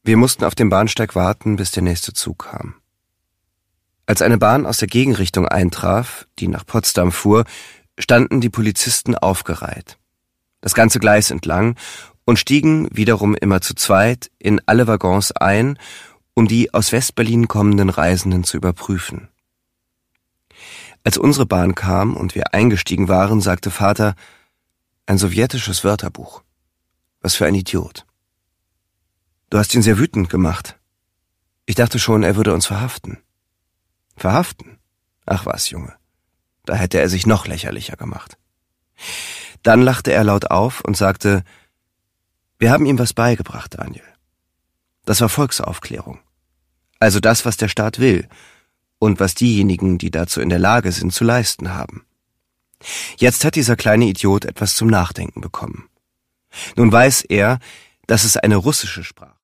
Wir mussten auf dem Bahnsteig warten, bis der nächste Zug kam. Als eine Bahn aus der Gegenrichtung eintraf, die nach Potsdam fuhr, standen die Polizisten aufgereiht. Das ganze Gleis entlang und stiegen wiederum immer zu zweit in alle Waggons ein, um die aus Westberlin kommenden Reisenden zu überprüfen. Als unsere Bahn kam und wir eingestiegen waren, sagte Vater: »Ein sowjetisches Wörterbuch. Was für ein Idiot. Du hast ihn sehr wütend gemacht. Ich dachte schon, er würde uns verhaften.« »Verhaften? Ach was, Junge. Da hätte er sich noch lächerlicher gemacht.« Dann lachte er laut auf und sagte: »Wir haben ihm was beigebracht, Daniel. Das war Volksaufklärung. Also das, was der Staat will und was diejenigen, die dazu in der Lage sind, zu leisten haben. Jetzt hat dieser kleine Idiot etwas zum Nachdenken bekommen. Nun weiß er, dass es eine russische Sprache